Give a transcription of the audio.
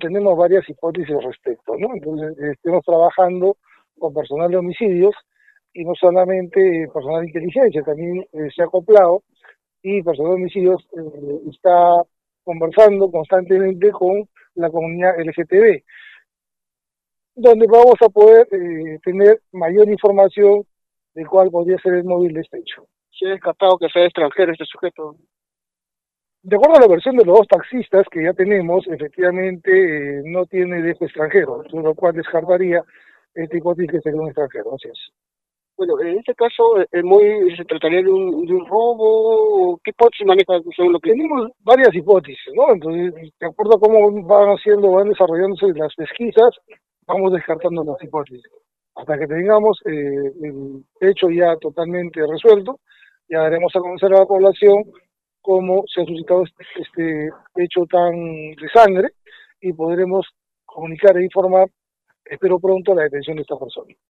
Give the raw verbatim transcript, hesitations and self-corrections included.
tenemos varias hipótesis al respecto, ¿no? Entonces, eh, estamos trabajando con personal de homicidios y no solamente eh, personal de inteligencia, también eh, se ha acoplado y personal de homicidios eh, está conversando constantemente con la comunidad L G T B, donde vamos a poder eh, tener mayor información de cuál podría ser el móvil de este hecho. Se ha descartado que sea extranjero este sujeto. De acuerdo a la versión de los dos taxistas que ya tenemos, efectivamente eh, no tiene dejo extranjero, lo cual descartaría esta hipótesis que sería un extranjero, así es. Bueno, en este caso, eh, muy, ¿se trataría de un, de un robo? ¿Qué hipótesis maneja según lo que...? Tenemos varias hipótesis, ¿no? Entonces, de acuerdo a cómo van haciendo, van desarrollándose las pesquisas, vamos descartando las hipótesis. Hasta que tengamos eh, el hecho ya totalmente resuelto, ya daremos a conocer a la población cómo se ha suscitado este, este hecho tan de sangre y podremos comunicar e informar, espero pronto, la detención de esta persona.